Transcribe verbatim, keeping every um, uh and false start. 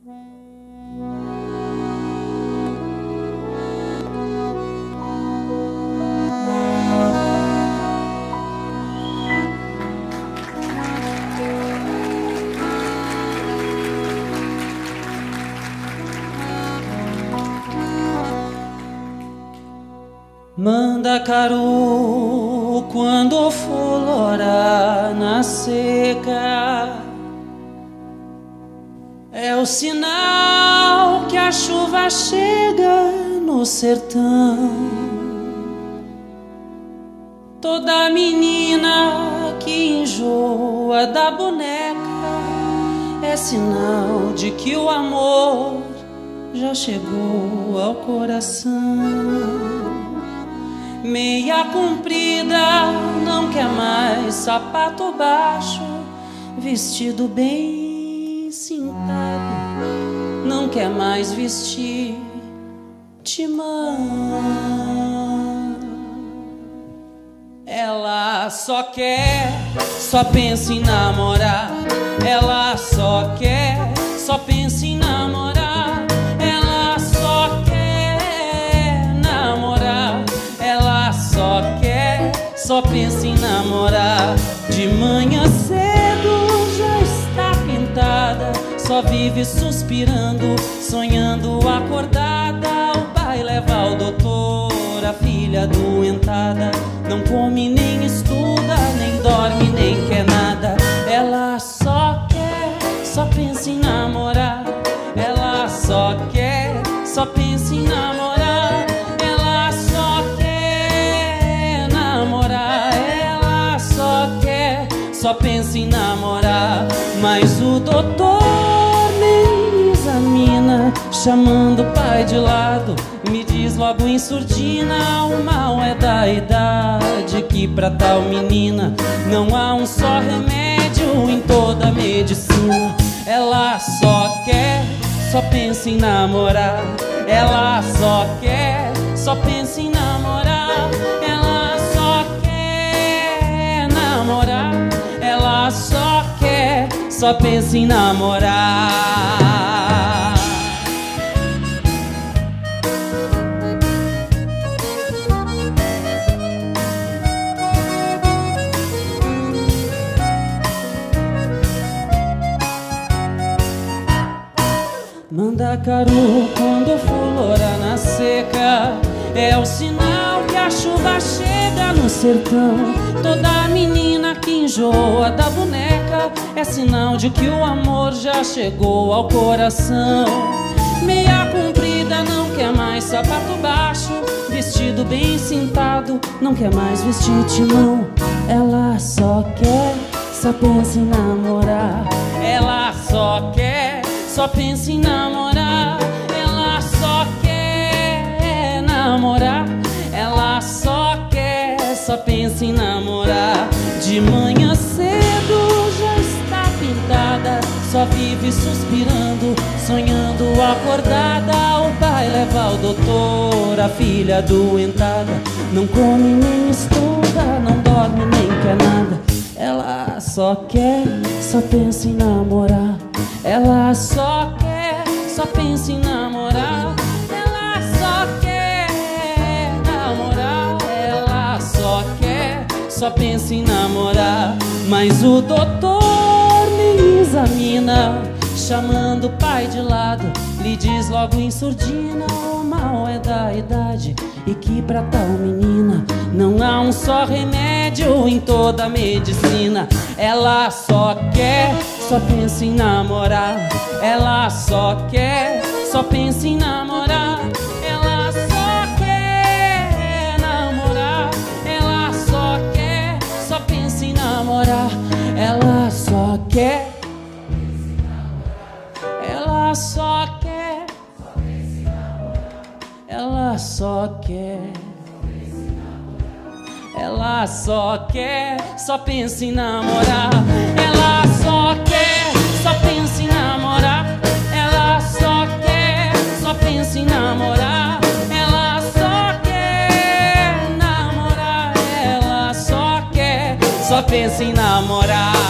Mandacaru, quando for lorar na seca, é o sinal que a chuva chega no sertão. Toda menina que enjoa da boneca é sinal de que o amor já chegou ao coração. Meia comprida não quer mais sapato baixo, vestido bem cintado não quer mais vestir timão. Ela só quer, só pensa em namorar. Ela só quer, só pensa em namorar. Ela só quer namorar. Ela só quer, só pensa em namorar. De manhã cedo já está pintada, só vive suspirando, sonhando acordada. O pai leva o doutor, a filha doentada, não come nem estuda, nem dorme, nem quer nada. Ela só quer, só pensa em namorar. Ela só quer, só pensa em namorar. Ela só quer namorar. Ela só quer, só pensa em namorar. Mas o doutor nem examina, chamando o pai de lado, me diz logo em surdina: o mal é da idade, que pra tal menina não há um só remédio em toda a medicina. Ela só quer, só pensa em namorar. Ela só quer, só pensa em namorar. Ela só quer namorar. Ela só quer, só pensa em namorar. Mandacaru, quando for lorar na seca, é o sinal que a chuva chega no sertão. Toda menina que enjoa da boneca é sinal de que o amor já chegou ao coração. Meia comprida não quer mais sapato baixo, vestido bem cintado não quer mais vestir timão. Ela só quer, só pensa em namorar. Ela só quer, só pensa em namorar. Ela só quer namorar. Ela só quer, só pensa em namorar. De manhã cedo já está pintada, só vive suspirando, sonhando acordada. O pai leva o doutor, a filha doentada, não come nem estuda, não dorme nem quer nada. Ela só quer, só pensa em namorar. Ela só quer, só pensa em namorar. Ela só quer namorar. Ela só quer, só pensa em namorar. Mas o doutor nem examina, chamando o pai de lado, lhe diz logo em surdina: o mal é da idade, e que pra tal menina não há um só remédio em toda a medicina. Ela só quer, só pensa em namorar. Ela só quer, só pensa em namorar. Ela só quer namorar. Ela só quer, só pensa em namorar. Ela só quer, ela só quer, ela só quer, ela só quer, só pensa em namorar. Ela só quer, só pensa em namorar. Ela só quer, só pensa em namorar. Ela só quer namorar. Ela só quer, só pensa em namorar.